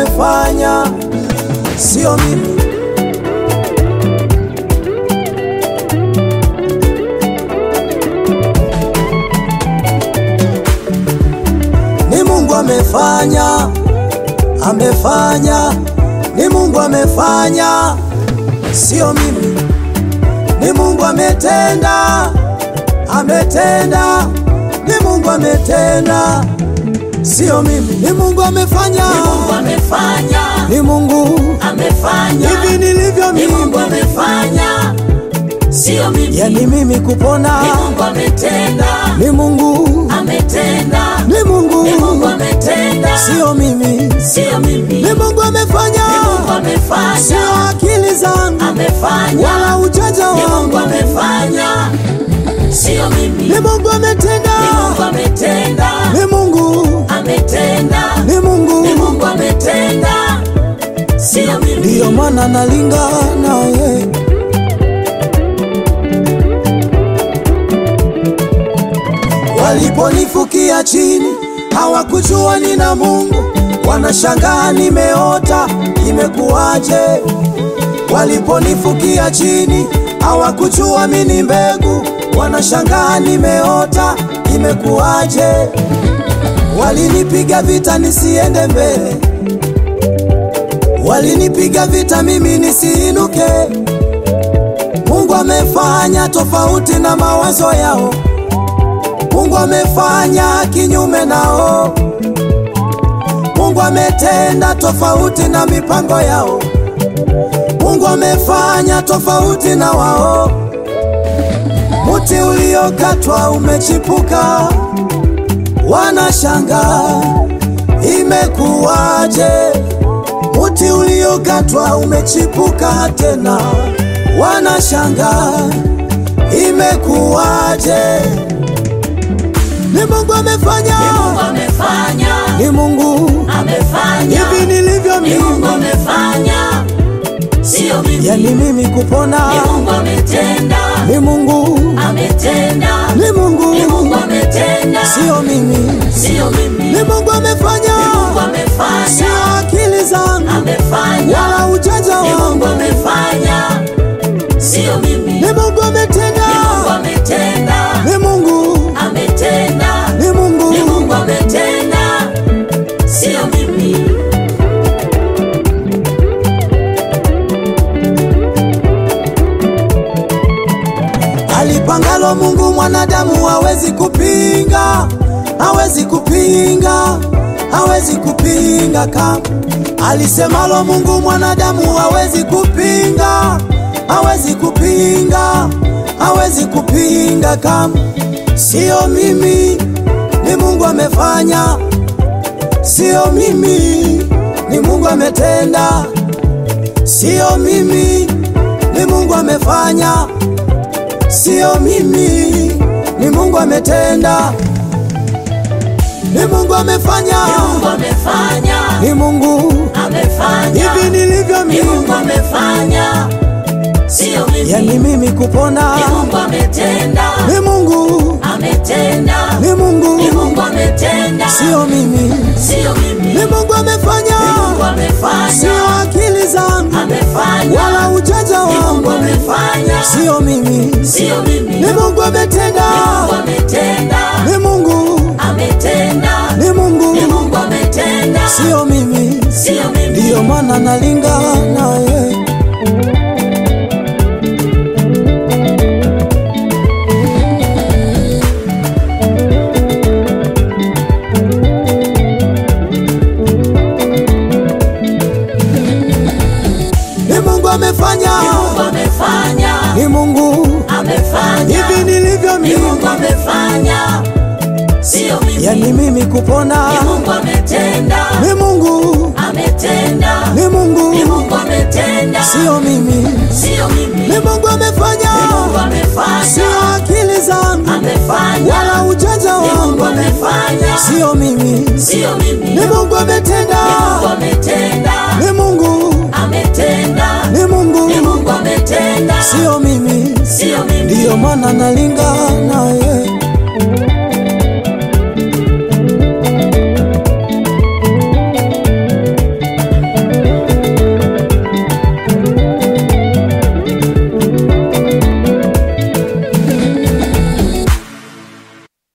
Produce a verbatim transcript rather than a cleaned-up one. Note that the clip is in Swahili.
amefanya, sio mimi. Ni Mungu amefanya, amefanya, ni Mungu amefanya, sio mimi. Ni Mungu ametenda, ametenda, ni Mungu ametenda, sio mimi. Ni Mungu amefanya, Ni Mungu amefanya, ni Mungu amefanya. hivi nilivyo Ni Mungu mimi, amefanya, sio mimi. yani mimi kupona. Ni Mungu ametenda, Ni Mungu, ametenda. ni Mungu, Ni Mungu ametenda, sio mimi. sio mimi. Ni Mungu amefanya, Ni Mungu amefanya, sio akili zangu amefanya. wala ujanja Ni Mungu wangu. amefanya, sio mimi. Ni Mungu ametenda, Ni Mungu ametenda, ni Mungu, ametenda. ni Mungu, Ni Mungu ametenda, sio mimi. ndiyo maana nalingana ye. Waliponifukia chini hawakujua nina Mungu, wanashangaa nimeota, imekuwaje? Waliponifukia chini hawakujua mimi mbegu, wanashangaa nimeota, imekuwaje? Walinipiga vita nisiende mbele, walinipiga vita mimi nisiinuke. Mungu amefanya tofauti na mawazo yao, Mungu amefanya kinyume nao, Mungu ametenda tofauti na mipango yao, Mungu amefanya tofauti na wao. Muti uliokatwa umechipuka, wanashangaa imekuwaje? Muti uliokatwa umechipuka tena, wanashangaa imekuwaje? Ni Mungu amefanya, Ni Mungu amefanya, ni Mungu amefanya. hivi nilivyo Ni Mungu mimi, amefanya, sio mimi. yani mimi kupona. Ni Mungu ametenda, Ni Mungu, ametenda. ni Mungu, Ni Mungu ametenda, sio mimi. sio mimi. Ni Mungu amefanya, Ni Mungu amefanya, sio akili zangu amefanya. wala ujanja Ni Mungu wangu. amefanya, sio mimi. Ni Mungu ametenda, Ni Mungu ametenda, ni Mungu, ametenda. ni Mungu, Ni Mungu ametenda, sio mimi. alipangalo Mungu mwanadamu hawezi kupinga, hawezi kupinga, hawezi kupinga kama alisemalo Mungu mwanadamu hawezi kupinga, hawezi kupinga, hawezi kupinga kama sio mimi. Ni Mungu amefanya, sio mimi. Ni Mungu ametenda, sio mimi. Ni Mungu amefanya, sio mimi. Ni Mungu ametenda, ni Mungu amefanya, Ni Mungu amefanya, ni Mungu amefanya. hivi nilivyo Ni Mungu mimi, amefanya, sio mimi. yani mimi kupona. Ni Mungu ametenda, Ni Mungu, ametenda. ni Mungu, Ni Mungu ametenda, sio mimi. sio mimi. Ni Mungu amefanya, Ni Mungu amefanya, sio akili zangu amefanya. wala ujanja Ni Mungu wangu, amefanya, sio mimi. sio mimi. Ni Mungu ametenda, Ni Mungu ametenda, ni Mungu, ametenda. ni Mungu, Ni Mungu ametenda, sio mimi. sio mimi. Ndiyo maana nalingana ye. Ni Mungu amefanya, Ni Mungu amefanya, ni Mungu amefanya. hivi nilivyo Ni Mungu mimi, amefanya, sio mimi. yani mimi kupona. Ni Mungu ametenda, Ni Mungu, ametenda. ni Mungu, Ni Mungu ametenda, sio mimi. sio mimi. Ni Mungu amefanya, Ni Mungu amefanya, sio akili zangu amefanya. wala ujanja Ni Mungu wangu, amefanya, sio mimi. sio mimi. Ni Mungu ametenda, Ni Mungu ametenda, ni Mungu, ametenda. ni Mungu, Ni Mungu ametenda, sio mimi. sio mimi. Ndiyo maana nalingana ye.